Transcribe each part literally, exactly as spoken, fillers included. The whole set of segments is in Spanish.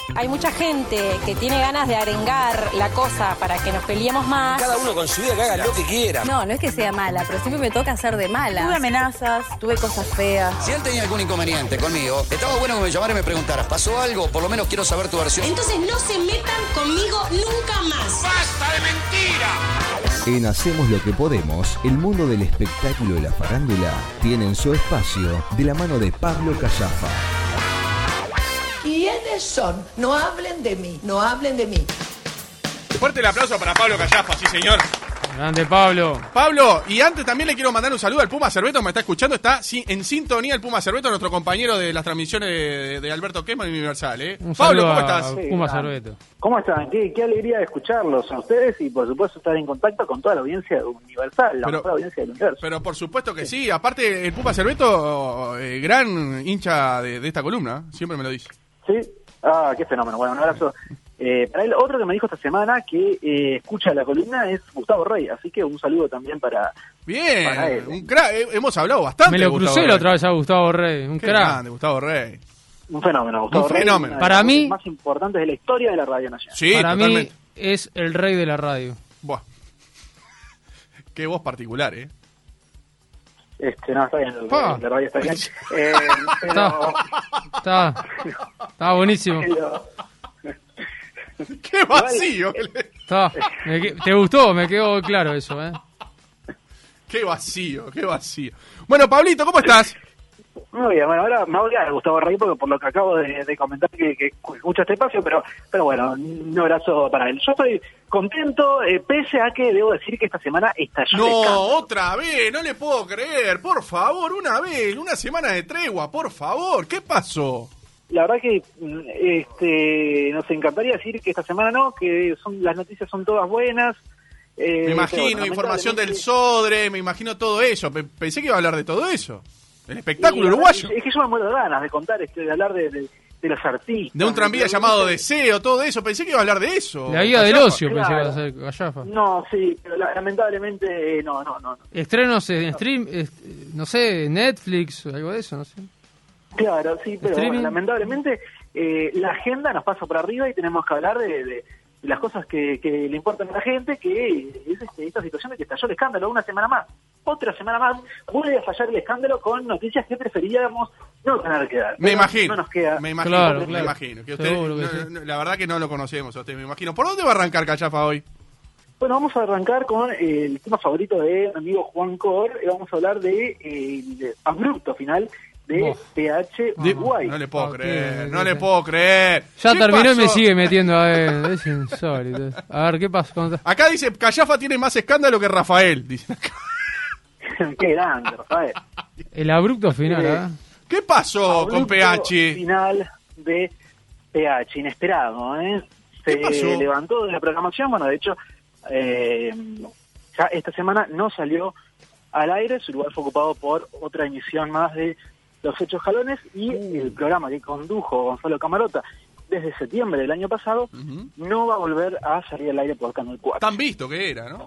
hay mucha gente que tiene ganas de arengar la cosa para que nos peleemos más. Cada uno con su vida que haga lo que quiera. No, no es que sea mala, pero siempre me toca hacer de mala. Tuve amenazas, tuve cosas feas. Si él tenía algún inconveniente conmigo, estaba bueno que me llamaras y me preguntaras, ¿pasó algo? Por lo menos quiero saber tu versión. Entonces no se metan conmigo nunca más. ¡Basta de mentira! En Hacemos lo que podemos, el mundo del espectáculo y la farándula tienen su espacio de la mano de Pablo Callafa. ¿Quiénes son? No hablen de mí, no hablen de mí. Fuerte el aplauso para Pablo Callafa, sí señor. Grande Pablo. Pablo, y antes también le quiero mandar un saludo al Puma Cerveto, me está escuchando, está en sintonía el Puma Cerveto, nuestro compañero de las transmisiones de, de Alberto Quema en Universal, ¿eh? Un Pablo, saludo ¿cómo a estás? Puma Sí, Cerveto. ¿Cómo están? Qué, qué alegría de escucharlos a ustedes y por supuesto estar en contacto con toda la audiencia de Universal, la Pero- mejor audiencia del universo. Pero por supuesto que sí, aparte el Puma Cerveto, eh, gran hincha de, de esta columna, siempre me lo dice. Sí, ah, qué fenómeno. Bueno, un abrazo. Eh, para él, otro que me dijo esta semana que eh, escucha la columna es Gustavo Rey, así que un saludo también para... Bien, Para él. un crack, eh, hemos hablado bastante Me de lo Gustavo crucé Rey. la otra vez a Gustavo Rey, un Qué crack. grande, Gustavo Rey. Un fenómeno, Gustavo Un Rey, fenómeno. una de Para las mí- voces más importantes de la historia de la Radio Nacional. Sí, Para totalmente. mí es el rey de la radio. Buah. Qué voz particular, ¿eh? Este, no, está bien, el- Pa. la radio está bien. Eh, pero, Está, está buenísimo. pero- Qué vacío. Está. Me que- ¿Te gustó? Me quedó claro eso, ¿eh? Qué vacío, qué vacío. Bueno, Pablito, ¿cómo estás? Muy bien, bueno, ahora me voy a Gustavo Rey porque por lo que acabo de, de comentar que, que escucha este espacio, pero pero bueno, un abrazo para él. Yo estoy contento, eh, pese a que debo decir que esta semana estalló No, el escándalo. otra vez, no le puedo creer. Por favor, una vez, una semana de tregua, por favor. ¿Qué pasó? La verdad que mm, este nos encantaría decir que esta semana no, que son las noticias son todas buenas. Eh, Me imagino, pero bueno, información del lamentablemente- Sodre, me imagino todo eso. Pe- Pensé que iba a hablar de todo eso. El espectáculo Y la uruguayo. verdad Es que yo me muero de ganas de contar, este, de hablar de, de, de los artistas. De un tranvía de- llamado Deseo, todo eso. Pensé que iba a hablar de eso. La guía del Callafa. ocio pensé que Claro. iba a ser Callafa. No, sí, pero la- lamentablemente eh, no, no, no. no. Estrenos en stream, est- no sé, Netflix o algo de eso, no sé. Claro, sí, pero Streaming. bueno, lamentablemente eh, la agenda nos pasa por arriba y tenemos que hablar de, de- de las cosas que, que le importan a la gente, que es este, esta situación de que estalló el escándalo una semana más. Otra semana más vuelve a fallar el escándalo con noticias que preferíamos no tener que dar. Me Pero imagino, No nos queda. me imagino, Claro, me claro. imagino. Que usted, Seguro que no, sí. no, la verdad que no lo conocemos a usted, me imagino. ¿Por dónde va a arrancar Callafa hoy? Bueno, vamos a arrancar con eh, el tema favorito de mi amigo Juan Cor. eh, Vamos a hablar de eh, el abrupto final de Uf. P H De- Uruguay. No le puedo Ah, creer, qué- no le qué- puedo creer. Ya ¿Qué terminó y me pasó? sigue metiendo a ver. Es insólito. A ver, ¿qué pasa? Acá dice, Callafa tiene más escándalo que Rafael. Dice acá. Qué grande, Rafael. El abrupto final, Eh, ¿eh? ¿Qué pasó Abrupto con P H? Final de P H, inesperado, ¿eh? ¿Qué Se pasó? levantó de la programación, bueno, de hecho, eh, ya esta semana no salió al aire, su lugar fue ocupado por otra emisión más de Los Hechos Jalones y Uh. el programa que condujo Gonzalo Camarota desde septiembre del año pasado Ujú. no va a volver a salir al aire por Canal cuatro. Tan visto que era, ¿no?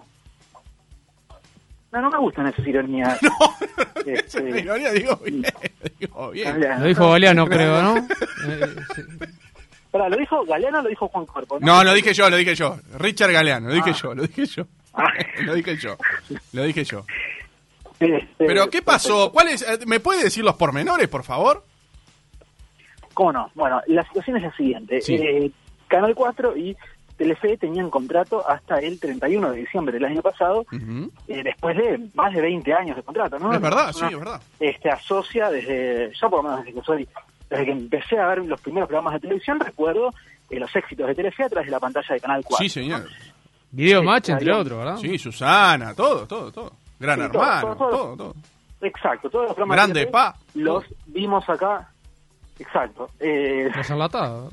No, no me gustan esas ironías. Esa Este, ironía, digo bien, digo bien. Lo dijo Galeano, creo, ¿no? Eh, sí. Pará, ¿lo dijo Galeano o lo dijo Juan Corpo? No, lo dije yo, lo dije yo. Richard Galeano, lo dije Ah. yo, lo dije yo. Ah. Lo dije yo, lo dije yo. Este, Pero, ¿qué pasó? ¿Cuál es? eh, ¿Me puede decir los pormenores, por favor? ¿Cómo no? Bueno, la situación es la siguiente. Sí. Eh, Canal cuatro y Telefe tenían contrato hasta el treinta y uno de diciembre del año pasado, Ujú. eh, después de más de veinte años de contrato, ¿no? Es verdad, Una- sí, es verdad. Este, asocia desde, yo por lo menos desde que soy, desde que empecé a ver los primeros programas de televisión, recuerdo eh, los éxitos de Telefe a través de la pantalla de Canal cuatro. Sí, señor. Video Sí, Match, entre había- otros, ¿verdad? Sí, Susana, todo, todo, todo. Gran Sí, todo, hermano, todo, todo. todo, todo. Exacto, todos los programas Grande de Telefe Pa. los vimos acá, exacto, eh, Los enlatados.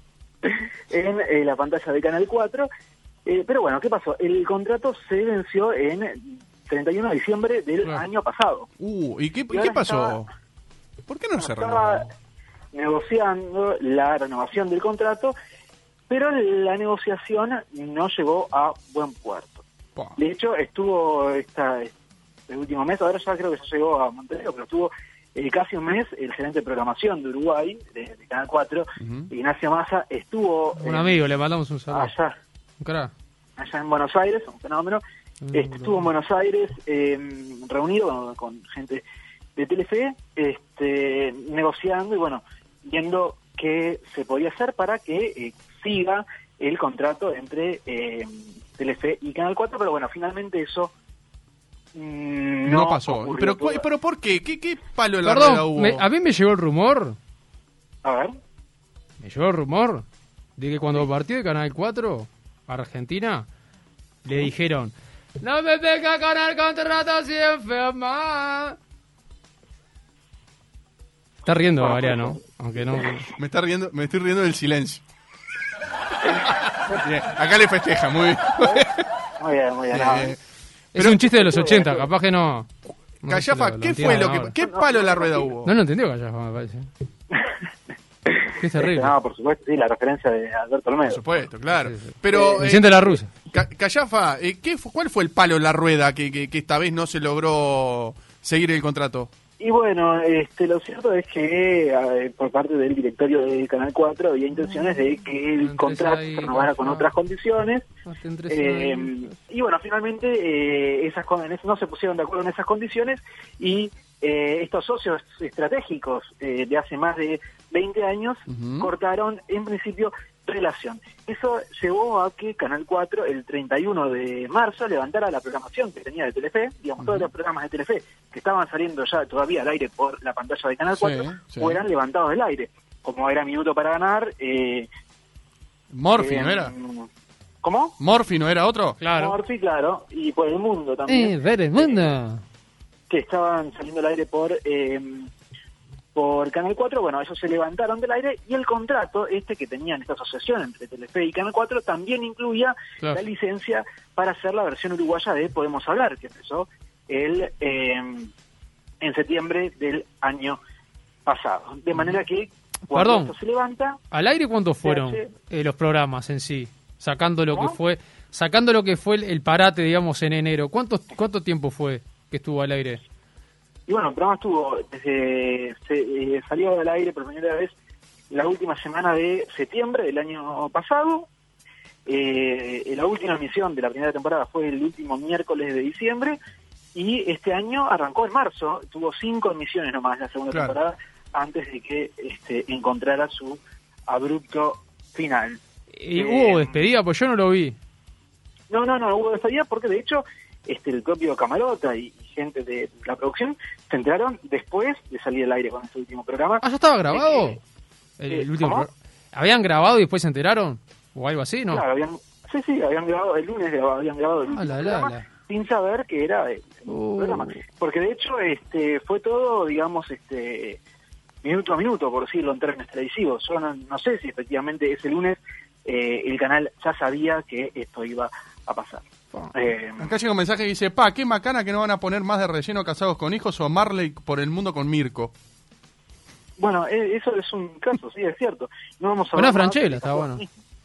en eh, la pantalla de Canal cuatro. Eh, pero bueno, ¿qué pasó? El contrato se venció en treinta y uno de diciembre del Claro. año pasado. Uh, ¿y qué, y Y qué ahora pasó? estaba- ¿Por qué no se Estaba renovó? negociando la renovación del contrato, pero la negociación no llegó a buen puerto. Pa. De hecho, estuvo esta, este último mes, ahora ya creo que ya llegó a Montevideo, pero estuvo eh, casi un mes, el gerente de programación de Uruguay, de, de Canal cuatro, uh-huh. Ignacio Massa, estuvo... Un eh, amigo, le mandamos un saludo. Allá, un crack. allá en Buenos Aires, un fenómeno. Uh-huh. Este, estuvo en Buenos Aires eh, reunido con, con gente de Telefe, este, negociando y bueno, viendo qué se podía hacer para que eh, siga el contrato entre eh, Telefe y Canal cuatro, pero bueno, finalmente eso mmm, no, no pasó. Pero, por... pero ¿por qué? ¿Qué, qué palo en la Perdón, rueda hubo? Me, a mí me llegó el rumor. A ver. Me llegó el rumor de que cuando partió de Canal cuatro a Argentina, le dijeron: no me venga con el contrato sin firmar. Está riendo, bueno, Mariano, aunque no. Me está riendo, me estoy riendo del silencio. Bien, acá le festeja, muy bien. Muy bien, muy bien. No. Eh, es un chiste de los ochenta, capaz que no. no Callafa, lo, ¿qué lo fue lo que, ahora. qué palo en la rueda hubo? No lo entendió Callafa, me parece. Qué terrible. No, por supuesto, sí, la referencia de Alberto Olmedo. Por supuesto, claro. Sí, sí. Pero eh, Vicente eh, la Rusa. Callafa, eh, ¿qué fue, ¿cuál fue el palo en la rueda que, que, que esta vez no se logró seguir el contrato? Y bueno, este, lo cierto es que eh, por parte del directorio de Canal cuatro había intenciones de que el contrato se renovara con otras condiciones. Eh, y bueno, finalmente eh, esas no se pusieron de acuerdo en esas condiciones y eh, estos socios estratégicos eh, de hace más de veinte años uh-huh. cortaron en principio relación. Eso llevó a que Canal cuatro el treinta y uno de marzo levantara la programación que tenía de Telefe, digamos, uh-huh. todos los programas de Telefe que estaban saliendo ya todavía al aire por la pantalla de Canal cuatro, sí, sí. fueran levantados del aire, como era Minuto para Ganar. Eh, Morphy, eh, ¿no era? ¿Cómo? Morphy, ¿no era otro? Claro. Morphy, claro, y por El Mundo también. Eh, ver El Mundo. Eh, que estaban saliendo al aire por... Eh, por Canal cuatro, bueno, ellos se levantaron del aire y el contrato este que tenían esta asociación entre Telefe y Canal cuatro también incluía claro. la licencia para hacer la versión uruguaya de Podemos Hablar, que empezó el eh, en septiembre del año pasado. De manera que cuando Perdón, esto se levanta... ¿al aire cuántos fueron hace... eh, los programas en sí? Sacando lo ¿No? que fue sacando lo que fue el, el parate, digamos, en enero. ¿Cuánto, ¿Cuánto tiempo fue que estuvo al aire? Y bueno, el programa estuvo, desde, se, eh, salió al aire por primera vez la última semana de septiembre del año pasado. Eh, la última emisión de la primera temporada fue el último miércoles de diciembre. Y este año arrancó en marzo. Tuvo cinco emisiones nomás la segunda claro. temporada antes de que este, encontrara su abrupto final. ¿Y eh, hubo despedida? Pues yo no lo vi. No, no, no hubo despedida porque de hecho este el propio Camarota y gente de la producción se enteraron después de salir al aire con este último programa. ¿Ah, ya estaba grabado? Eh, el, eh, el último ¿cómo? pro... ¿Habían grabado y después se enteraron? ¿O algo así, no? Claro, habían, sí, sí, habían grabado el lunes, habían grabado el último ah, la, programa la, la. sin saber que era el uh. programa. Porque de hecho este fue todo, digamos, este minuto a minuto, por decirlo en términos televisivos. Yo no, no sé si efectivamente ese lunes eh, el canal ya sabía que esto iba a pasar. Eh, Acá llega un mensaje que dice: pa, qué macana que no van a poner más de relleno Casados con Hijos o Marley por el Mundo con Mirko. Bueno, eh, eso es un caso, sí, es cierto. No vamos a Buena Franchella, está bueno.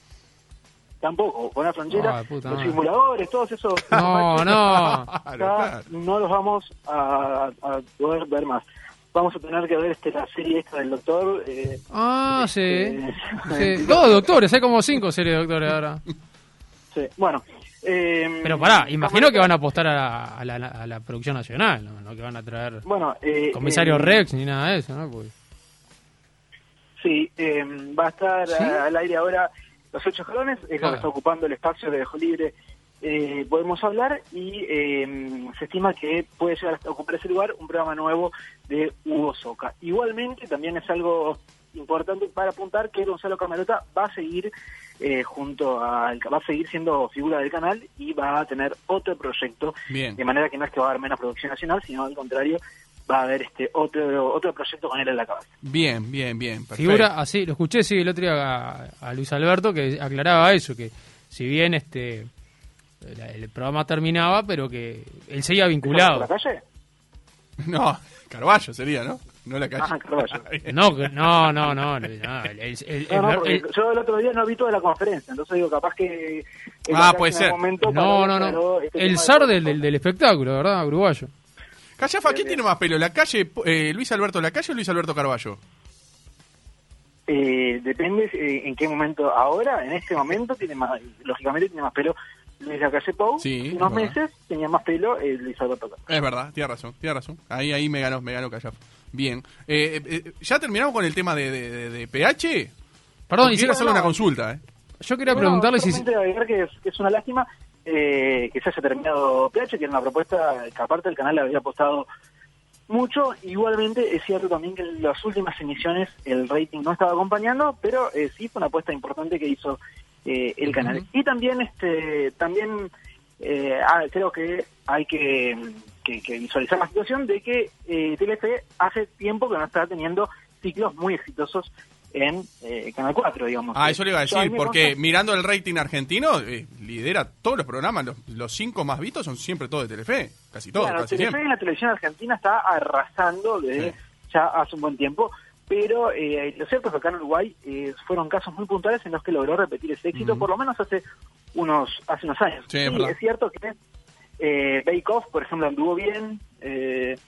Tampoco, Buena Franchella, oh, puta los madre. simuladores, todos esos. No, no. Ya claro. No los vamos a, a poder ver más. Vamos a tener que ver este la serie esta del doctor. Eh, ah, este, sí. sí. Dos doctores, hay como cinco series de doctores ahora. Sí, bueno. Eh, Pero pará, imagino que van a apostar a la, a la, a la producción nacional, ¿no? No que van a traer bueno, eh, Comisario eh, Rex ni nada de eso, ¿no? Porque... Sí, eh, va a estar ¿Sí? a, al aire ahora Los Ocho Jalones, es lo que está ocupando el espacio de Dejo Libre. Eh, podemos hablar y eh, se estima que puede llegar a ocupar ese lugar un programa nuevo de Hugo Soca. Igualmente, también es algo importante para apuntar que Gonzalo Camarota va a seguir eh, junto al va a seguir siendo figura del canal y va a tener otro proyecto. Bien. De manera que no es que va a haber menos producción nacional, sino al contrario, va a haber este otro otro proyecto con él en la cabeza. Bien, bien, bien. Perfecto. Figura así, lo escuché sí el otro día a, a Luis Alberto que aclaraba eso, que si bien este el, el programa terminaba, pero que él seguía vinculado. ¿La calle? No, Carballo sería, ¿no? No la calle. Ah, Carballo. No, no, no, no. no, el, el, no, no el, porque el, yo el otro día no vi toda la conferencia, entonces digo, capaz que... Ah, puede ser. Momento no, para, no, no. Este el zar del, del, del espectáculo, ¿verdad? Uruguayo. Callafa, Bien, ¿quién bien. tiene más pelo? ¿La calle, eh, Luis Alberto Lacalle o Luis Alberto Carballo? Eh, depende eh, en qué momento. Ahora, en este momento, tiene más, lógicamente tiene más pelo Luis Lacalle Pou. Sí, En unos es verdad. meses tenía más pelo eh, Luis Alberto Carballo. Es verdad, tiene razón, tiene razón. Ahí ahí me ganó, me ganó Callafa. Bien. Eh, eh, ¿Ya terminamos con el tema de, de, de, de P H? Perdón, Porque y si- quiero hacerle una no. consulta, ¿eh? Yo quería No, preguntarle si... solamente agregar que es, que es una lástima eh, que se haya terminado P H, que era una propuesta que aparte el canal le había apostado mucho. Igualmente es cierto también que en las últimas emisiones el rating no estaba acompañando, pero eh, sí fue una apuesta importante que hizo eh, el canal. Y también este también eh, ah, creo que hay que, que, que visualizar la situación de que eh, Telefe hace tiempo que no está teniendo ciclos muy exitosos en eh, Canal cuatro, digamos. Ah, eso le iba a Yo, a decir, mí me porque consta- mirando el rating argentino, eh, lidera todos los programas, los, los cinco más vistos son siempre todos de Telefe, casi todos, Claro, casi Telefe siempre. en la televisión argentina está arrasando desde Sí. ya hace un buen tiempo, pero eh, lo cierto es que acá en Uruguay eh, fueron casos muy puntuales en los que logró repetir ese éxito, Ujú. por lo menos hace unos hace unos años. Sí, es verdad. es cierto que eh, Bake Off, por ejemplo, anduvo bien, eh,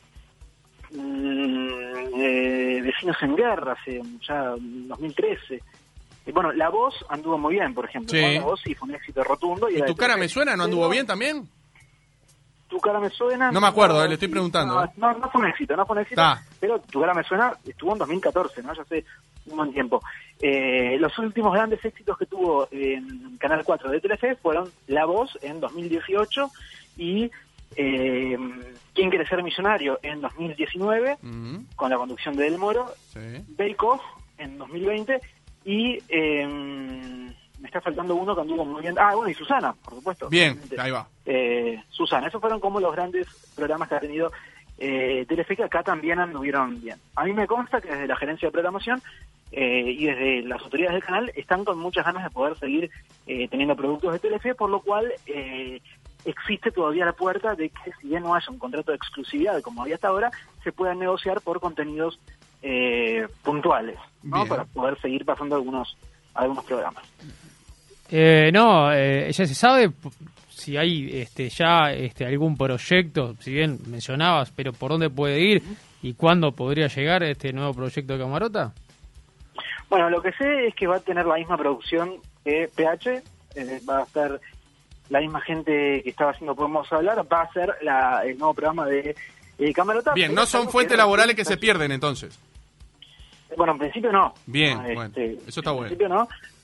mm, eh, Vecinos en Guerra, hace ya dos mil trece. Y bueno, La Voz anduvo muy bien, por ejemplo. Sí. ¿no? La Voz sí fue un éxito rotundo. Y ¿Y era tu de cara Telefe. me suena? ¿No anduvo Pero- bien también? Tu cara me suena. No me acuerdo, eh, le estoy preguntando, No, eh. no, no fue un éxito, no fue un éxito. Está. Pero Tu cara me suena estuvo en dos mil catorce, ¿no? Ya hace un buen tiempo. Eh, los últimos grandes éxitos que tuvo en Canal cuatro de Telefe fueron La Voz en dos mil dieciocho y eh, ¿Quién quiere ser millonario? En dos mil diecinueve, Ujú, con la conducción de Del Moro, sí. Bake Off en dos mil veinte y eh, me está faltando uno que anduvo muy bien. Ah, bueno, y Susana, por supuesto. Bien, Obviamente. ahí va. Eh, Susana, esos fueron como los grandes programas que ha tenido eh, Telefe, que acá también anduvieron bien. A mí me consta que desde la gerencia de programación eh, y desde las autoridades del canal están con muchas ganas de poder seguir eh, teniendo productos de Telefe, por lo cual eh, existe todavía la puerta de que si bien no haya un contrato de exclusividad como había hasta ahora, se puedan negociar por contenidos eh, puntuales, ¿no? Bien. Para poder seguir pasando algunos algunos programas. Eh, no, eh, ya se sabe p- si hay este, ya este, algún proyecto, si bien mencionabas, pero por dónde puede ir y cuándo podría llegar este nuevo proyecto de Camarota. Bueno, lo que sé es que va a tener la misma producción que P H, eh, va a ser la misma gente que estaba haciendo Podemos Hablar, va a ser la, el nuevo programa de eh, Camarota. Bien, pero no es son algo fuentes que- laborales que se pierden entonces. Bueno, en principio no. Bien, No, bueno, este, eso está en bueno. principio no.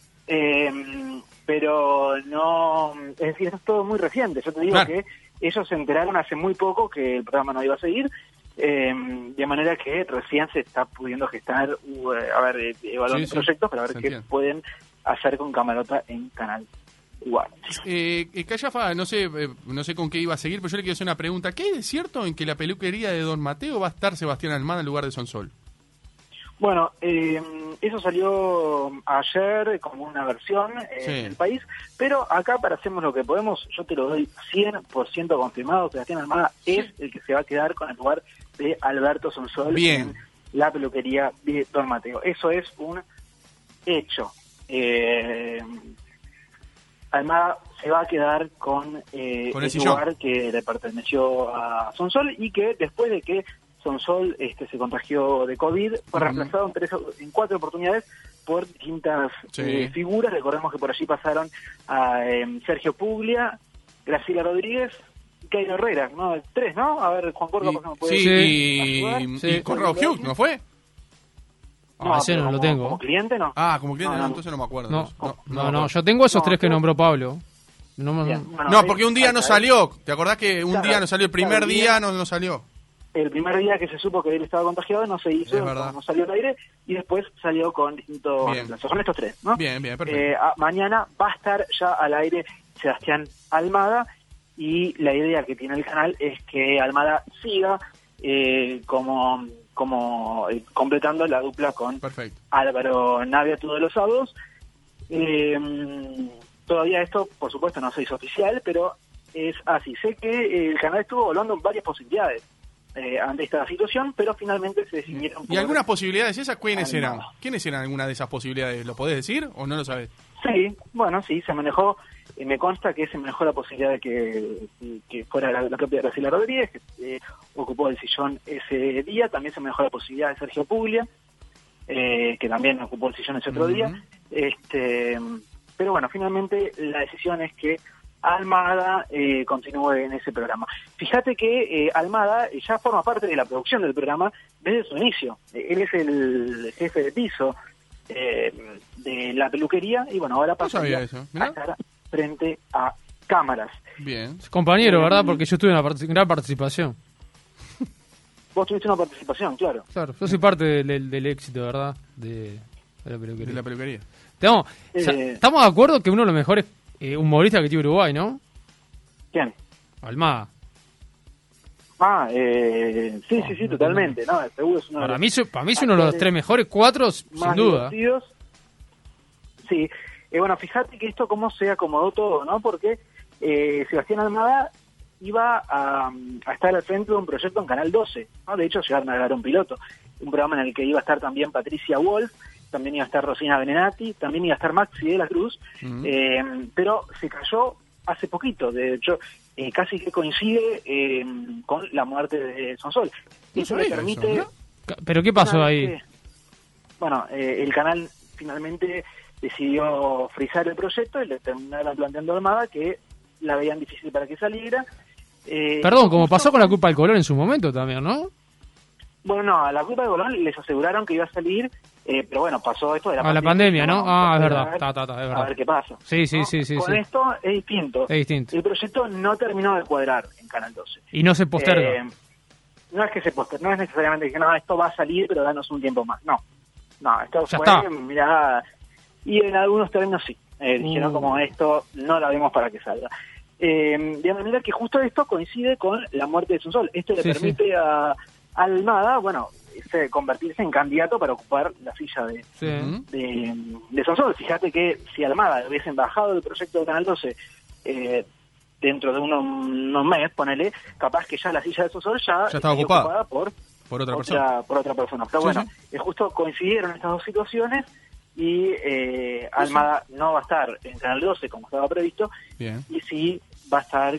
Eh, pero no, es decir, eso es todo muy reciente. Yo te digo Claro. que ellos se enteraron hace muy poco que el programa no iba a seguir, eh, de manera que recién se está pudiendo gestar, uh, a ver, eh, evaluando Sí, sí, proyectos para ver se qué entiende. pueden hacer con Camarota en Canal cuatro. Eh, eh, Callafa, no sé, eh, no sé con qué iba a seguir, pero yo le quiero hacer una pregunta. ¿Qué hay de cierto en que la peluquería de Don Mateo va a estar Sebastián Almada en lugar de Sonsol? Bueno, eh, eso salió ayer como una versión eh, Sí. en el país, pero acá para Hacemos lo que podemos, yo te lo doy cien por ciento confirmado, Sebastián Almada es el que se va a quedar con el lugar de Alberto Sonsol Bien. en la peluquería de Don Mateo. Eso es un hecho. Eh, Almada se va a quedar con, eh, Con el el sillón. lugar que le perteneció a Sonsol y que después de que Sonsol este, se contagió de COVID, fue Ujú. reemplazado en, tres, en cuatro oportunidades por distintas Sí. eh, figuras. Recordemos que por allí pasaron a eh, Sergio Puglia, Graciela Rodríguez y Cairo Herrera, ¿no? Tres, ¿no? A ver, Juan Córdoba, Y- ¿por qué me puede sí, ayudar? y, Sí. y Conrado Hughes, ¿no fue? Ah, ese pero no lo como- tengo. Como cliente, ¿no. Ah, como cliente, No, no, no. entonces no me acuerdo. No, de eso. no, me no, acuerdo. yo tengo esos No, tres que yo- nombró Pablo. No, me- Bien, bueno, No, ahí- porque un día ahí no está, ahí. salió. ¿Te acordás que un Claro, día no salió? El primer claro, día bien. no, no salió. El primer día que se supo que él estaba contagiado no se hizo, Es verdad. no, no salió al aire, y después salió con distintos Bien. reemplazos. Son estos tres, ¿no? Bien, bien, perfecto. Eh, a- mañana va a estar ya al aire Sebastián Almada, y la idea que tiene el canal es que Almada siga eh, como, como eh, completando la dupla con Perfecto. Álvaro Navia todos los sábados. Eh, todavía esto, por supuesto, no se hizo oficial, pero es así. Sé que el canal estuvo evaluando varias posibilidades eh, ante esta situación, pero finalmente se decidieron... ¿Y por algunas posibilidades esas quiénes eran? Almada. ¿Quiénes eran algunas de esas posibilidades? ¿Lo podés decir o no lo sabés? Sí, bueno, sí, se manejó, eh, me consta que se manejó la posibilidad de que, que fuera la, la propia Graciela Rodríguez, que eh, ocupó el sillón ese día, también se manejó la posibilidad de Sergio Puglia, eh, que también ocupó el sillón ese otro Uh-huh. día, este, pero bueno, finalmente la decisión es que Almada eh, continúe en ese programa. Fíjate que eh, Almada ya forma parte de la producción del programa desde su inicio. Eh, él es el jefe de piso eh, de la peluquería y bueno, ahora pasa sabía a eso. Mirá. estar frente a cámaras. Bien. Compañero, ¿verdad? Porque yo tuve una partic- gran participación. Vos tuviste una participación, claro. Claro, yo soy parte del, del- del éxito, ¿verdad? De, de la peluquería. De la peluquería. Estamos, Eh, o sea, estamos de acuerdo que uno de los mejores eh, humoristas que tiene Uruguay, ¿no? ¿Quién? Almada. Ah, eh, sí, sí, sí, totalmente. No, seguro es uno de Para los mí, su- para mí es uno de los actores tres mejores, cuatro, sin más duda. divertidos. Sí, eh, bueno, fíjate que esto cómo se acomodó todo, ¿no? Porque eh, Sebastián Almada iba a, a estar al frente de un proyecto en Canal doce, ¿no? De hecho, llegaron a grabar un piloto, un programa en el que iba a estar también Patricia Wolf, también iba a estar Rosina Benenati, también iba a estar Maxi de la Cruz, Uh-huh. eh, pero se cayó hace poquito, de hecho, eh, casi que coincide eh, con la muerte de Sonsol. No Eso le sabía permite... eso, Ca- ¿Pero qué pasó una ahí? vez que- bueno, eh, el canal finalmente decidió frizar el proyecto y le terminaron planteando a Almada que la veían difícil para que saliera. Eh, Perdón, como justo- pasó con la culpa del color en su momento también, ¿no? Bueno, no, a la culpa de Bolón les aseguraron que iba a salir, eh, pero bueno, pasó esto de la Ah, la pandemia, ¿no? bueno, Ah, es a verdad. ver- Ta, ta, ta, es A verdad. ver qué pasa. Sí, sí, ¿no? sí, sí, Con sí. esto es distinto. Es distinto. El proyecto no terminó de cuadrar en Canal doce. Y no se posterga. Eh, no es que se postergue, no es necesariamente que no, esto va a salir, pero danos un tiempo más. No, no, esto Ya fue, está. mirá, y en algunos términos sí. Eh, dijeron Uh. como esto no la vemos para que salga. Eh, de manera que justo esto coincide con la muerte de Sonsol. Esto le Sí, permite a Almada, bueno, este, convertirse en candidato para ocupar la silla de, Sí. Ujú. de, de Sonsol. Fíjate que si Almada hubiesen bajado del proyecto de Canal doce eh, dentro de unos, unos meses, ponele, capaz que ya la silla de Sonsol ya, Ya estaba estaría ocupada. por Por otra persona. otra, por otra persona. Pero Sí, bueno, sí. eh, justo coincidieron estas dos situaciones y eh, Almada no va a estar en Canal doce como estaba previsto Bien. y sí va a estar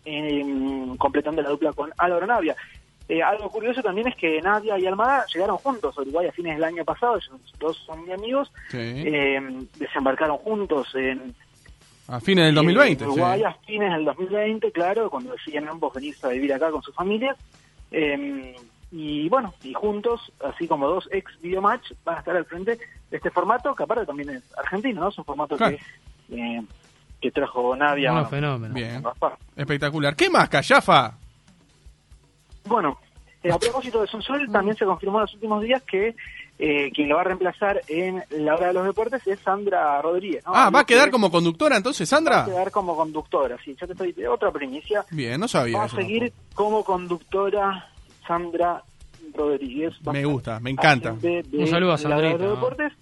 en- completando la dupla con Álvaro Navia. Eh, algo curioso también es que Navia y Almada llegaron juntos a Uruguay a fines del año pasado, ellos dos son muy amigos, Sí. eh, desembarcaron juntos en A fines del dos mil veinte. en Uruguay sí. a fines del dos mil veinte, claro, cuando decían ambos venirse a vivir acá con sus familias. Eh, y bueno, y juntos, así como dos ex videomatch, van a estar al frente de este formato, que aparte también es argentino, ¿no? Es un formato Claro. que, eh, que trajo Navia. No, bueno, fenómeno. Bien. con Gaspar. Espectacular. ¿Qué más, Callafa? Bueno, eh, a propósito de Sonsol, también se confirmó en los últimos días que eh, quien lo va a reemplazar en la hora de los deportes es Sandra Rodríguez, ¿no? Ah, Algo ¿va a quedar que como conductora entonces, Va a Sandra? quedar como conductora, sí. Yo te estoy de otra primicia. Bien, no sabía Va a eso. seguir como conductora Sandra Rodríguez. Va a Me estar gusta, me encanta. al frente de Un saludo a la hora de Sandrita, los ¿no? deportes.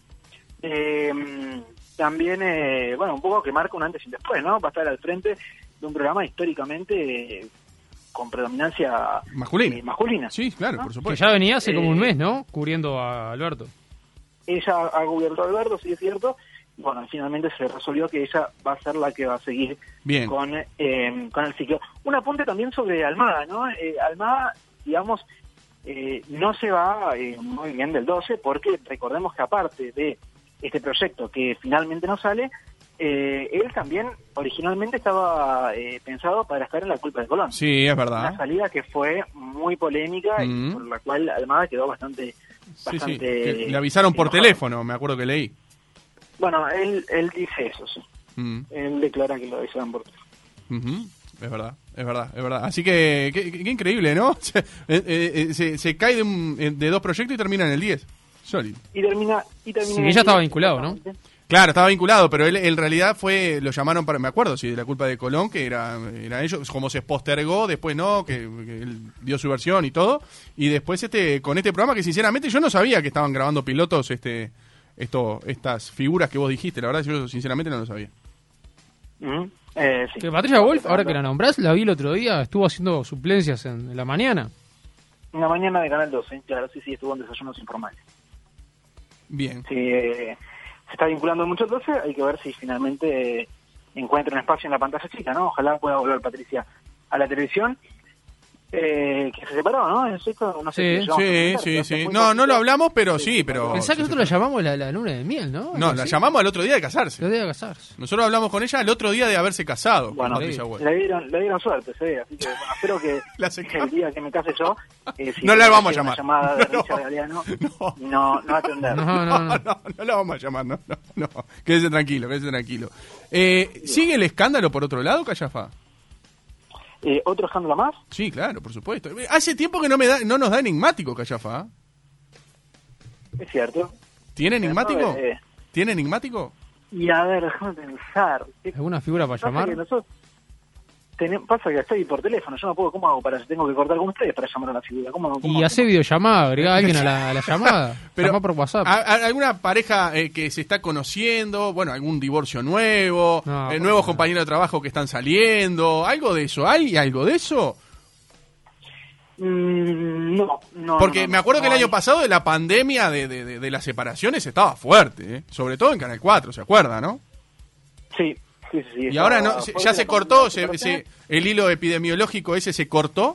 Eh, también, eh, bueno, un poco que marca un antes y un después, ¿no? Va a estar al frente de un programa históricamente eh, con predominancia Masculina. eh, masculina. Sí, claro, ¿no? por Que supuesto. ya venía hace como un Eh, mes, ¿no? Cubriendo a Alberto. Ella ha cubierto a Alberto, sí es cierto. Bueno, finalmente se resolvió que ella va a ser la que va a seguir Bien. con, eh, con el ciclo. Un apunte también sobre Almada, ¿no? Eh, Almada, digamos, eh, no se va eh, muy bien del doce, porque recordemos que aparte de este proyecto que finalmente no sale, eh, él también originalmente estaba eh, pensado para estar en La Culpa de Colón. Sí, es Una verdad. salida que fue muy polémica y Mm. por la cual Almada quedó bastante... Sí, bastante sí. que le avisaron por enojado. teléfono, me acuerdo que leí. Bueno, él, él dice eso, sí. Mm. Él declara que lo avisaron por teléfono. Ujú. Es verdad, es verdad, es verdad. Así que, qué, qué- qué increíble, ¿no? Se, eh, eh, se, se cae de, un- de dos proyectos y termina en el diez. Sólido. Y termina... Y termina Sí, en ella el- estaba vinculado, ¿no? Claro, estaba vinculado, pero él en realidad fue, lo llamaron para, me acuerdo, sí, de La Culpa de Colón, que era, era ellos, como se postergó, después no, que, que él dio su versión y todo, y después este, con este programa que sinceramente yo no sabía que estaban grabando pilotos, este, esto, estas figuras que vos dijiste, la verdad yo sinceramente no lo sabía. Ujú. Eh, sí. Que Patricia Wolf, ahora que la nombrás, la vi el otro día, estuvo haciendo suplencias en, en la mañana. En la mañana de Canal doce, claro, sí, sí, estuvo en Desayunos Informales. Bien. Sí, eh, se está vinculando mucho al doce, hay que ver si finalmente eh, encuentra un espacio en la pantalla chica, ¿no? Ojalá pueda volver Patricia a la televisión. Eh, que se separó, ¿no? Esto, no sé Sí, si sí, sí, sí. No, no lo hablamos, pero sí, pero... Pensá que nosotros la llamamos la, la luna de miel, ¿no? No, la llamamos al otro día de casarse. El día de casarse. Nosotros hablamos con ella al otro día de haberse casado. Bueno, con Patricia Güell. le dieron, le dieron suerte, se ve, así que bueno, espero que, que el día que me case yo... Eh, si no la vamos a una llamar. Llamada de No, Richard Galeano, no, no, no atender. No, no, no, no, no la vamos a llamar, no, no, no. Quédese tranquilo, quédese tranquilo. Eh, ¿Sigue el escándalo por otro lado, Callafa? Eh, ¿Otro escándalo más? Sí, claro, por supuesto. Hace tiempo que no me da, no nos da enigmático, Callafa. Es cierto. ¿Tiene enigmático? Eh, ¿Tiene enigmático? Y a ver, déjame pensar. ¿Alguna figura para Pasa llamar? que nosotros tenem- pasa que estoy por teléfono, yo no puedo, ¿cómo hago para si tengo que cortar con ustedes para llamar a la figura? ¿Cómo, cómo Y hace videollamada, agrega a alguien a la, a la llamada. Pero, Llama por WhatsApp. ¿a- a- ¿Alguna pareja eh, que se está conociendo? Bueno, algún divorcio nuevo, No, eh, no, nuevos no. compañeros de trabajo que están saliendo, algo de eso. ¿Hay algo de eso? Mm, no, no. Porque no, no, me acuerdo no que el hay. año pasado de la pandemia de, de, de, de las separaciones estaba fuerte, ¿eh? Sobre todo en Canal cuatro, ¿se acuerda, no? Sí, sí, sí. sí, Y estaba ahora no, fuerte ya se la cortó, pandemia, se, ¿se se- el hilo epidemiológico ese se cortó.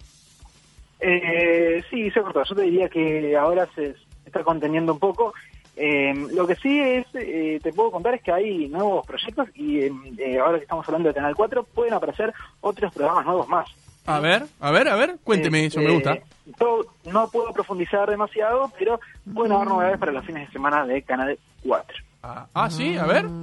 Eh, sí, se cortó. Yo te diría que ahora se está conteniendo un poco. Eh, lo que sí es, eh, te puedo contar es que hay nuevos proyectos y eh, eh, ahora que estamos hablando de Canal cuatro pueden aparecer otros programas nuevos más. A ver, a ver, a ver, cuénteme, eso me Eh, gusta. todo- no puedo profundizar demasiado, pero pueden haber novedades para los fines de semana de Canal cuatro. Ah, ah, sí, a ver.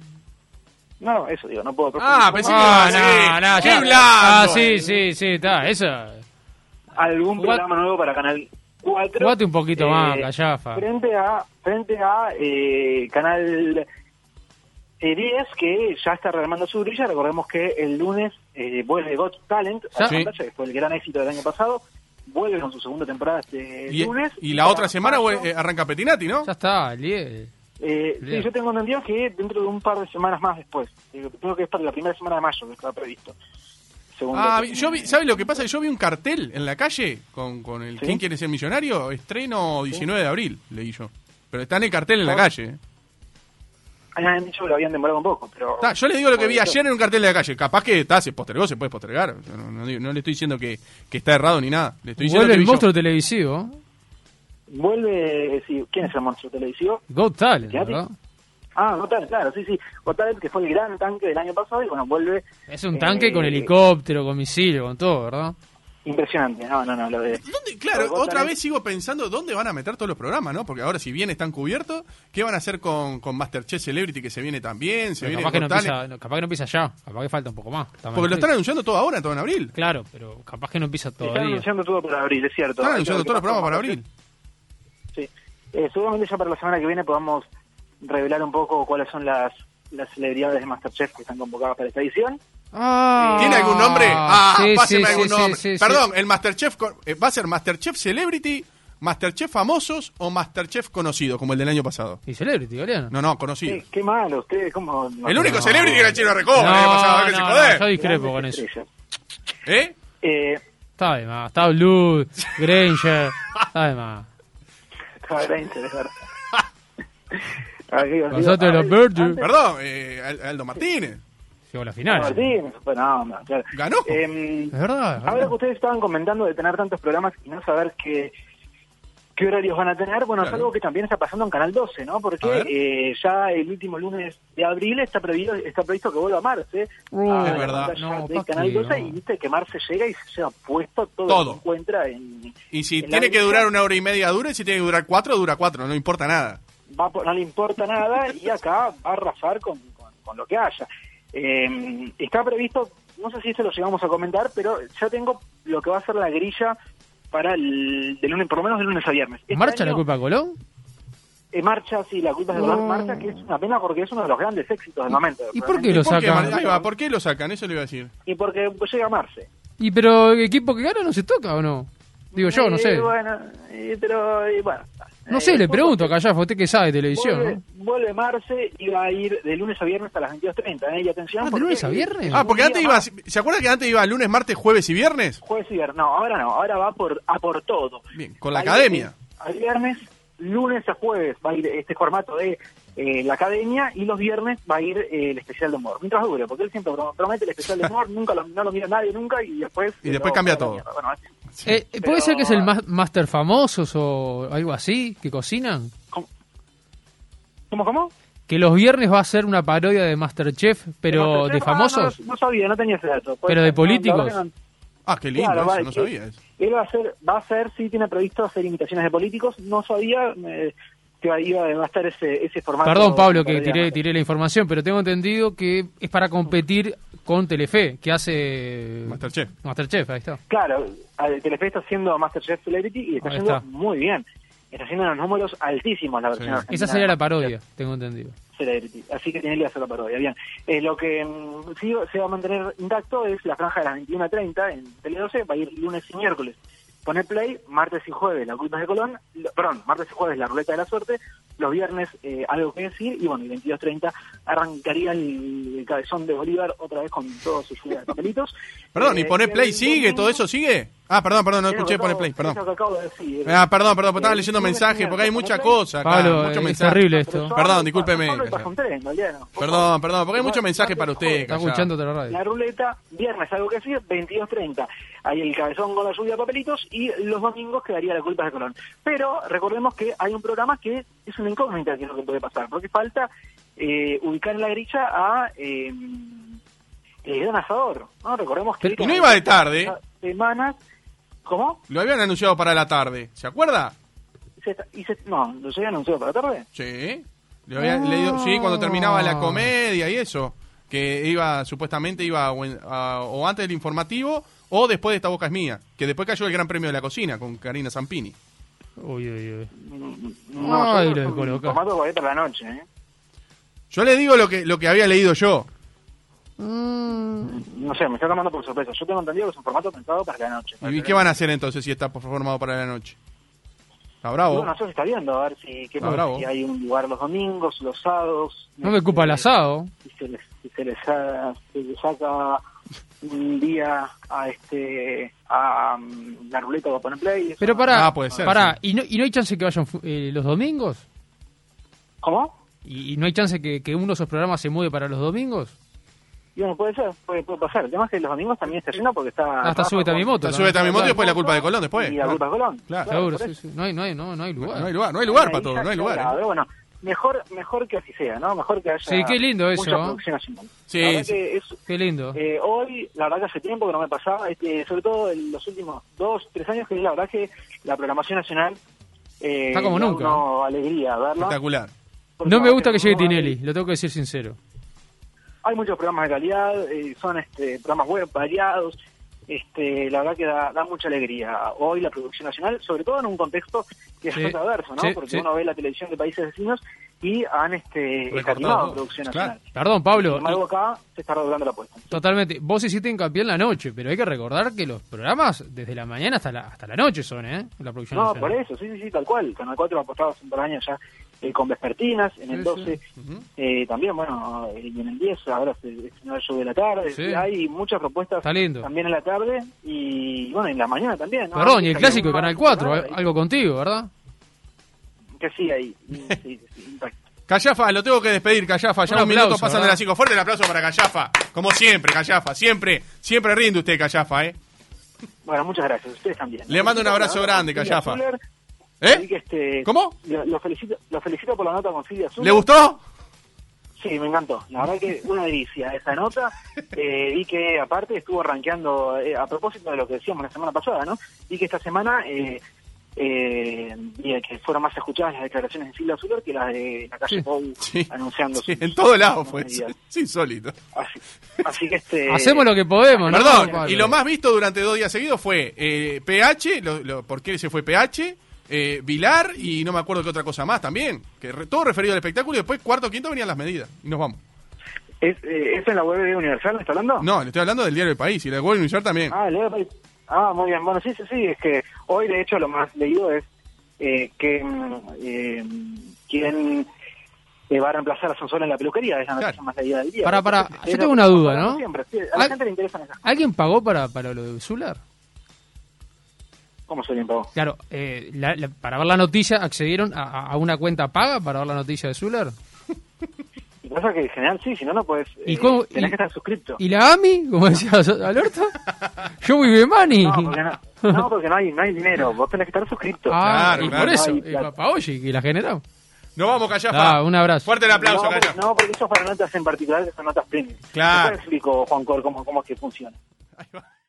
No, eso digo, no puedo profundizar. Ah, pensé que Ah, iba a no, decir, no, ¡qué ya. blando! Ah, sí, sí, sí, está. Eso. Algún Jugate- programa nuevo para Canal cuatro. Jugate un poquito eh, más, Callafa. Frente a, frente a eh, Canal eh, diez, que ya está rearmando su grilla. Recordemos que el lunes eh, vuelve Got Talent a la Sí. pantalla, que fue el gran éxito del año pasado. Vuelve con su segunda temporada este Y, lunes. y la para otra semana mayo, eh, arranca Petinati, ¿no? Ya está, el diez. Eh, sí, Bien. yo tengo entendido que dentro de un par de semanas más después. Eh, creo que es para la primera semana de mayo que estaba previsto. Según Ah, lo que- yo vi, ¿sabe lo que pasa? Yo vi un cartel en la calle con, con el ¿Sí? ¿Quién quiere ser millonario? Estreno diecinueve de abril, leí yo. Pero está en el cartel en la Ah. calle. ¿eh? Ah, me han dicho que lo habían demorado un poco, pero... Ta, yo le digo lo que vi Bueno, ayer en un cartel de la calle. Capaz que ta, se postergó, se puede postergar. Yo no, no digo- no le estoy diciendo que, que está errado ni nada. Le estoy diciendo Vuelve que el vi yo. monstruo televisivo. Vuelve... Sí, ¿quién es el monstruo televisivo? Got Talent, ¿Qué hace? ¿verdad? Ah, Got Talent, claro, sí, sí. Got Talent, que fue el gran tanque del año pasado y bueno, vuelve... Es un tanque eh, con helicóptero, con misiles, con todo, ¿verdad? Impresionante, no, no, no, lo de... ¿Dónde? Claro, Got otra Talent- vez sigo pensando dónde van a meter todos los programas, ¿no? Porque ahora si bien están cubiertos, ¿qué van a hacer con, con Masterchef Celebrity que se viene también? Se Pero viene capaz, que no Got Talent? empieza, no, capaz que no empieza ya, capaz que falta un poco más. Está Porque lo mal están anunciando todo ahora, todo en abril. Claro, pero capaz que no empieza Están todavía. anunciando todo para abril, es cierto. Están Hay que anunciando ver todos los qué pasa programas para con abril. Sí. Eh, seguramente ya para la semana que viene podamos revelar un poco cuáles son las, las celebridades de Masterchef que están convocadas para esta edición. Ah, ¿Tiene algún nombre? Ah, sí, páseme sí, algún sí, nombre. sí, sí, Perdón, el Masterchef co- eh, va a ser Masterchef Celebrity, Masterchef Famosos o Masterchef Conocido, como el del año pasado. Y Celebrity, Galeano. No, no, conocido. Qué, qué malo, ustedes, ¿cómo...? no- El único no, Celebrity era el Chino Recoba el año pasado, déjese no, joder. no, yo discrepo con grandes eso. estrellas. ¿Eh? Eh, Está de más. Está Blue, Granger. Está de más. estaba Granger, es verdad. Ah, qué divertido. Nosotros Ah, los Birds. antes- Perdón, eh, Al- Aldo Martínez. Llegó a la final. Martín, bueno, no, claro. Ganó. Eh, Es verdad. es Ahora verdad. que ustedes estaban comentando de tener tantos programas y no saber qué, qué horarios van a tener, bueno, Claro. es algo que también está pasando en Canal doce, ¿no? A Porque ver. eh, ya el último lunes de abril está previsto, está previsto que vuelva Marce Uh, a es la verdad. pantalla No, de pa' Canal qué, doce no. y viste que Marce llega y se lleva puesto todo, Todo. lo que encuentra en... Y si en la tiene que grilla. durar una hora y media, dura. Y si tiene que durar cuatro, dura cuatro. No importa nada. Va por- no le importa nada y acá va a arrasar con, con, con lo que haya. Eh, está previsto, no sé si esto lo llegamos a comentar, pero ya tengo lo que va a ser la grilla para el de lunes, por lo menos de lunes a viernes. Este ¿Marcha la año, culpa de Colón? eh, marcha, sí, la culpa es de No. Marcha, que es una pena porque es uno de los grandes éxitos del momento. ¿Y por qué lo ¿Por qué, sacan? Mar- ahí va, ¿por qué lo sacan? Eso le iba a decir. Y porque pues, llega Marce. ¿Y pero el equipo que gana no se toca o no? Digo yo, no Eh, sé. Bueno, eh, pero eh, bueno, No sé, Eh, le pregunto a Callafa, usted que sabe de televisión, Vuelve, ¿no? vuelve Marce y va a ir de lunes a viernes a las veintidós treinta. ¿eh? Y atención. Ah, ¿de porque- lunes a viernes? Ah, porque un antes día iba, más, ¿se acuerda que antes iba lunes, martes, jueves y viernes? Jueves y viernes. No, ahora no. Ahora va por, a por todo. Bien, con la Ahí, academia. eh, El viernes, lunes a jueves va a ir este formato de eh, la academia y los viernes va a ir eh, el especial de humor. Mientras dure, porque él siempre pro- promete el especial de humor, nunca lo, no lo mira nadie nunca y después... Y después lo- cambia lo- todo. Bueno, Eh, ¿Puede pero- ser que es el ma- Master Famosos o algo así, que cocinan? ¿Cómo, cómo? Que los viernes va a ser una parodia de Masterchef, pero de Ah, famosos. No, no sabía, no tenía ese dato. Puede Pero de ser, no, políticos. la verdad que no- Ah, qué lindo, Claro, va, eso, no que- sabía eso. Él va a hacer, va a hacer, sí tiene previsto hacer imitaciones de políticos, no sabía eh, que iba, iba a estar ese, ese formato. Perdón, Pablo, que para tiré, digamos. tiré la información, pero tengo entendido que es para competir con Telefe, que hace Masterchef. Masterchef, ahí está. Claro, al- Telefe está haciendo MasterChef Celebrity y está Ahí haciendo está. muy bien. Está haciendo unos números altísimos la versión argentina Esa sería de la MasterChef parodia, tengo entendido. Celebrity. Así que tiene que hacer la parodia. Bien. Eh, lo que mm, sí se va a mantener intacto es la franja de las veintiuna a treinta en Tele doce, va a ir lunes y miércoles. Poner play, martes y jueves la culpa es de Colón, lo- perdón, martes y jueves la ruleta de la suerte, los viernes eh, algo que decir, y bueno, y veintidós treinta arrancaría el, el cabezón de Bolívar otra vez con todos sus lluvia de papelitos. Perdón, ¿y Eh, poner play el sigue? domingo- ¿Todo eso sigue? Ah, perdón, perdón, no Eso escuché que poner acabo- play, perdón. eso que acabo de decir. Ah, perdón, perdón, porque estaba Eh, leyendo lunes y mensajes, porque hay miércoles, mucha poner play. cosa acá, Pablo, muchos es mensajes. terrible esto. Pero Perdón, Pablo, discúlpeme. Pablo, estás contento, Eliano. Por Perdón, favor. perdón, porque hay muchos mensajes para usted. Está Callao. escuchando otra radio. La ruleta, viernes algo que decir, veintidós treinta. Ahí el cabezón con la lluvia de papelitos y los domingos quedaría la culpa de Colón. Pero recordemos que hay un programa que es una incógnita que es lo que puede pasar, porque falta eh, ubicar en la grilla a eh, el gran asador, ¿no? Recordemos que... Pero- y no iba de tarde. Semanas, ¿cómo? Lo habían anunciado para la tarde, ¿se acuerda? Se- y se- no, ¿lo había anunciado para la tarde? Sí. Le habían leído, sí, cuando terminaba la comedia y eso. Que iba, supuestamente iba o, en- a- o antes del informativo o después de Esta Boca es Mía. Que después cayó el Gran Premio de la Cocina con Karina Zampini. Uy, uy, uy. No, Ay, yo creo lo que es un descolocó. formato para ir para la noche, ¿eh? Yo le digo lo que, lo que había leído yo. No sé, me está tomando por sorpresa. Yo tengo entendido que es un formato pensado para la noche. ¿Y qué van a hacer entonces si está formado para la noche? Está Y bravo. bueno, eso se está viendo, a ver si, qué Ah, pasa, bravo. si hay un lugar los domingos, los sábados. No me ocupa el asado. Si se les, si se les, sa- se les saca un día a este a um, la ruleta o a poner play. eso Pero no- para, Ah, puede ser, para sí. ¿y, no, ¿y no hay chance que vayan fu- eh, los domingos? ¿Cómo? ¿Y, y no hay chance que, que uno de esos programas se mude para los domingos? Y bueno, puede ser, puede, puede pasar. El tema es que los domingos también está lleno porque está... Ah, está Súbete a mi moto. Está Súbete a mi moto y después la culpa de Colón después. Y la culpa de Colón. Claro. Seguro, por sí, eso. sí. No hay, no hay, no, no hay lugar. No hay lugar, no hay lugar Ahí para todo, ya no hay está lugar. hablado, ¿eh? pero bueno, mejor mejor que así sea, ¿no? Mejor que haya Sí, qué lindo eso, mucha ¿eh? producción nacional. Sí, La verdad sí. que es, Qué lindo. eh, hoy, la verdad que hace tiempo que no me pasaba, este, sobre todo en los últimos dos, tres años, que la verdad que la programación nacional eh, Está como da nunca. uno alegría verla. Espectacular. Porque No la me verdad gusta que llegue no hay- Tinelli, lo tengo que decir sincero. Hay muchos programas de calidad, eh, son este, programas web variados, este, la verdad que da, da mucha alegría. Hoy la producción nacional, sobre todo en un contexto que es Sí, bastante adverso, ¿no? sí, Porque sí. uno ve la televisión de países vecinos y han este, Recortado escatimado todo, producción claro. nacional. Perdón, Pablo. Sin embargo, acá se está redoblando la apuesta. y- Totalmente. Vos hiciste hincapié en la noche, pero hay que recordar que los programas desde la mañana hasta la, hasta la noche son, ¿eh? La producción No, nacional. por eso, sí, sí, sí, tal cual. Canal cuatro ha apostado hace un par de años ya eh, con vespertinas, en el Sí, doce sí. Ujú. eh, también, bueno, eh, y en el diez ahora se estrenó el show de la tarde. Sí. Sí, hay muchas propuestas Está lindo. también en la tarde y, bueno, en la mañana también. ¿no? Perdón, y el Hay clásico de alguna- Canal cuatro, ahí- ¿eh? Algo contigo, ¿verdad? Que sí, ahí. Sí, sí, sí, impacto. Callafa, lo tengo que despedir, Callafa. Ya Un un, minuto aplauso, pasando ¿verdad? las cinco. Fuerte el aplauso para Callafa. Como siempre, Callafa. Siempre, siempre rinde usted, Callafa, ¿eh? Bueno, muchas gracias. Ustedes también. Le mando un abrazo Felicito por la grande, nota con Callafa. Silvia Zuller. ¿Eh? Así que, este, ¿Cómo? Lo, lo felicito, lo felicito por la nota con Silvia Zuller. ¿Le gustó? Sí, me encantó. La verdad que una delicia esa nota. Eh, vi que aparte estuvo rankeando, eh, a propósito de lo que decíamos la semana pasada, ¿no? Vi que esta semana eh, eh, vi que fueron más escuchadas las declaraciones de Silvia Zuller que las de la calle Sí, Pou sí, anunciando. Sí, sus- en todo lado sus fue. medidas. Es insólito. Así, así que este... Hacemos lo que podemos, ¿no? Perdón, Pablo? y lo más visto durante dos días seguidos fue eh, P H, lo, lo- ¿por qué se fue P H? Eh, Vilar y no me acuerdo qué otra cosa más también. Que re- todo referido al espectáculo y después cuarto o quinto venían las medidas. Y nos vamos. ¿Es, eh, ¿Es en la web de Universal, me está hablando? No, le estoy hablando del Diario del País y la World News también. Ah, leo el país. Ah, muy bien. Bueno, sí, sí, sí. Es que hoy, de hecho, lo más leído es eh, que eh, quién eh, va a reemplazar a Sonsola en la peluquería, es la noticia más leída del día. Para, para, Entonces, yo es tengo lo una que duda, estamos ¿no? Siempre. Sí, a la ¿Al- gente le interesan esas cosas. ¿Alguien pagó para, para lo de Zuller? ¿Cómo se bien pagó? Claro, eh, la- la- para ver la noticia, ¿accedieron a, a una cuenta paga para ver la noticia de Zuller? Y pasa que en general sí, si no, no puedes. ¿Y eh, cómo- tenés y- que estar suscripto. ¿Y la A M I? Como decía Alberto. Yo muy bien, Mani. No, porque no, no, porque no hay, no hay dinero. Vos tenés que estar suscripto. Ah, Claro, y claro. por eso, No hay y plata. papá, oye, que la generamos. Nos vamos, Callafa. Ah, un abrazo. Fuerte el aplauso, no, porque, Callafa. no, porque eso es para notas en particular, que son notas premium. Claro. Después explico, Juan Cor, cómo, cómo es que funciona. Ahí va.